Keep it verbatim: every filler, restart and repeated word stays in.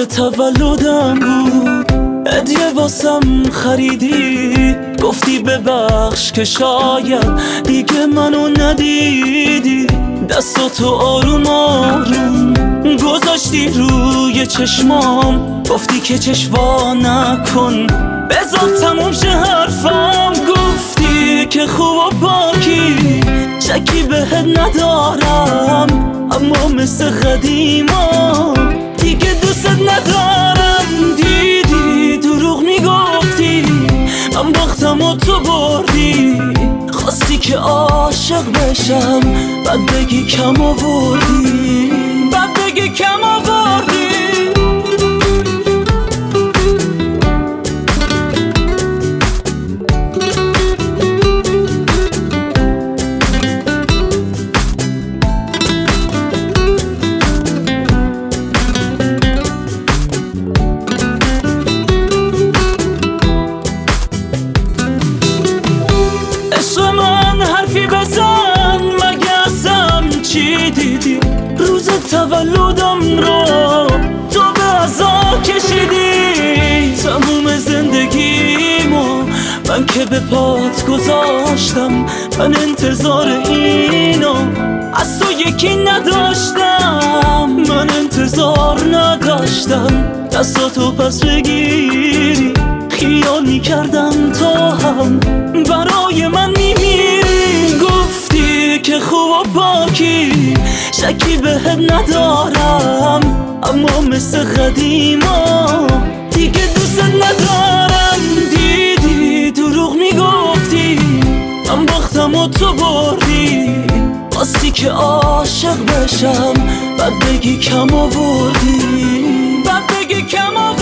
تولدم بود، هدیه واسم خریدی، گفتی ببخش که شاید دیگه منو ندیدی. دستاتو آروم آروم گذاشتی روی چشمام، گفتی که چشوا نکن بذار تموم شه حرفم. گفتی که خوب و پاکی شکی بهت ندارم، اما مثل قدیما دیگه دوست ندارم. دیدی دروغ میگفتی، من باختم و تو بردی. خواستی که عاشق بشم، بعد بگی کم آوردی، بعد بگی کم آوردی. حرفی بزن مگه ازم چی دیدی؟ روز تولدم رو تو به عزا کشیدی. تموم زندگیمو من که به پات گذاشتم، من انتظار اینو از تو یکی نداشتم، من انتظار نداشتم دستاتو پس بگیری. خیال میکردم تو هم برای من میمیری. گفتی که خوب و پاکی شکی بهت ندارم، اما مثل قدیما دیگه دوست ندارم. دیدی دروغ میگفتی، من باختم و تو بردی. خواستی که عاشق بشم، بعد بگی کم آوردی، بعد بگی کم آوردی.